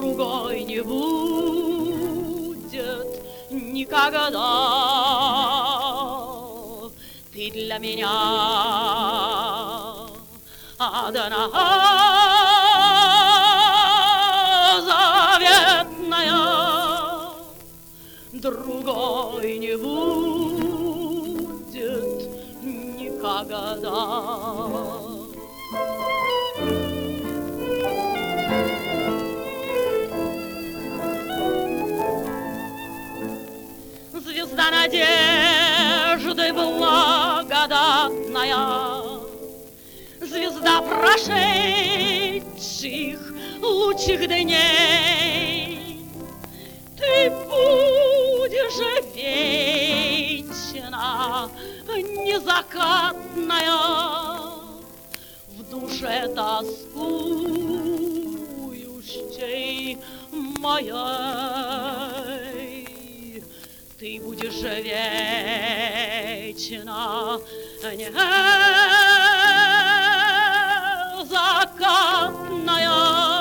другой не будет никогда. Ты для меня одна заветная, другой не будет никогда. Звезда надежды благодатная, звезда прошедших лучших дней. Ты будешь вечно незакатная, в душе тоскующей моей. Ты будешь вечно незакатная,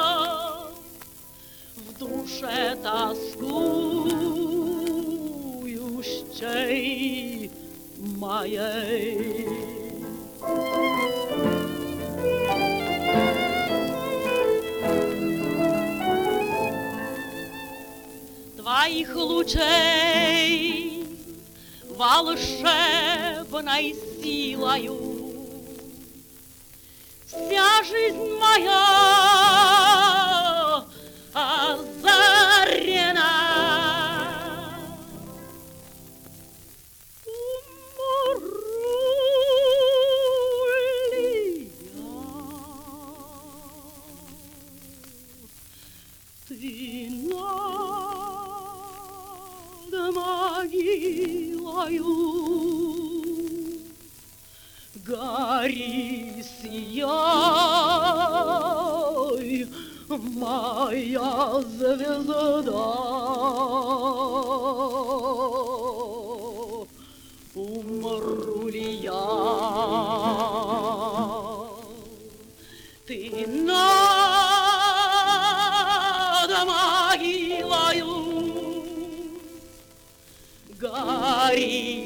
в душе тоскующей моей. Твоих лучей волшебной силою вся жизнь моя озарена. Умру ли я, ты над могилою гори, сияй, моя звезда. Умру ли я, ты над могилою гори,